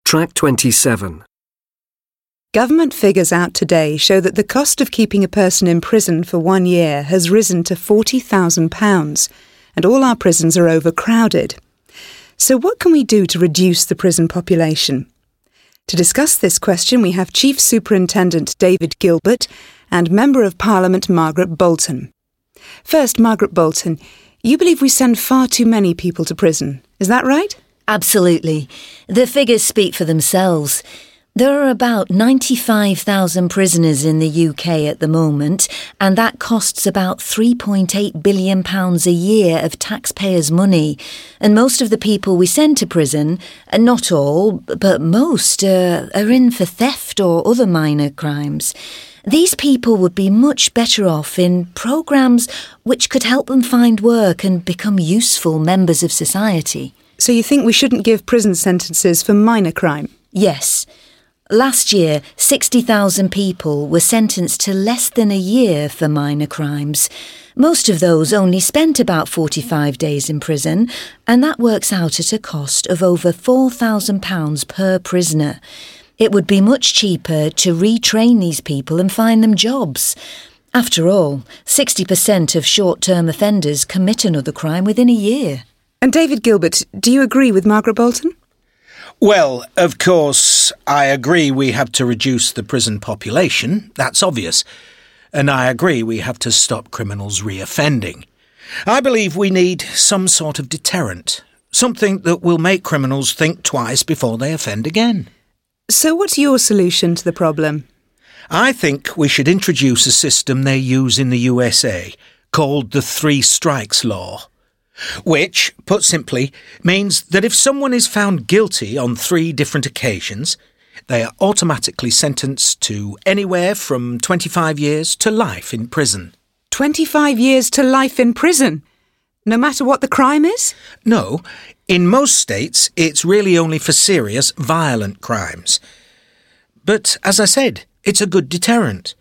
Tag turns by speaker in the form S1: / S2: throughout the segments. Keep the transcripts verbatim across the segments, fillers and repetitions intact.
S1: Track twenty-seven.
S2: Government figures out today show that the cost of keeping a person in prison for one year has risen to forty thousand pounds, and all our prisons are overcrowded. So what can we do to reduce the prison population? To discuss this question, we have Chief Superintendent David Gilbert and Member of Parliament Margaret Bolton. First, Margaret Bolton, you believe we send far too many people to prison. Is that right?
S3: Absolutely. The figures speak for themselves. There are about ninety-five thousand prisoners in the U K at the moment, and that costs about three point eight billion pounds a year of taxpayers' money. And most of the people we send to prison, not all, but most, uh, are in for theft or other minor crimes. These people would be much better off in programmes which could help them find work and become useful members of society.
S2: So you think we shouldn't give prison sentences for minor crime?
S3: Yes. Last year, sixty thousand people were sentenced to less than a year for minor crimes. Most of those only spent about forty-five days in prison, and that works out at a cost of over four thousand pounds per prisoner. It would be much cheaper to retrain these people and find them jobs. After all, sixty percent of short-term offenders commit another crime within a year.
S2: And David Gilbert, do you agree with Margaret Bolton?
S4: Well, of course, I agree we have to reduce the prison population. That's obvious. And I agree we have to stop criminals reoffending. I believe we need some sort of deterrent, something that will make criminals think twice before they offend again.
S2: So what's your solution to the problem?
S4: I think we should introduce a system they use in the U S A called the Three Strikes Law, which, put simply, means that if someone is found guilty on three different occasions, they are automatically sentenced to anywhere from twenty-five years to life in prison.
S2: twenty-five years to life in prison? No matter what the crime is?
S4: No. In most states, it's really only for serious, violent crimes. But, as I said, it's a good deterrent.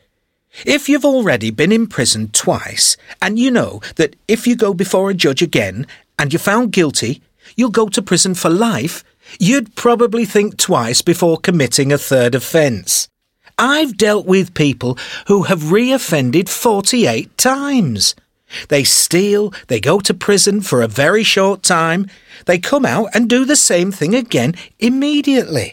S4: If you've already been in prison twice, and you know that if you go before a judge again and you're found guilty, you'll go to prison for life, you'd probably think twice before committing a third offence. I've dealt with people who have reoffended forty-eight times. They steal, they go to prison for a very short time, they come out and do the same thing again immediately.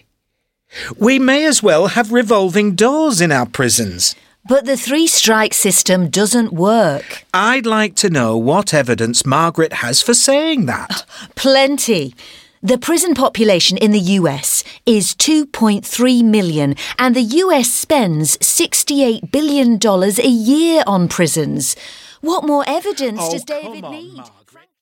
S4: We may as well have revolving doors in our prisons.
S3: But the three-strike system doesn't work.
S4: I'd like to know what evidence Margaret has for saying that.
S3: Plenty. The prison population in the U S is two point three million, and the U S spends sixty-eight billion dollars a year on prisons. What more evidence
S4: oh,
S3: does David
S4: come on,
S3: need?
S4: Margaret.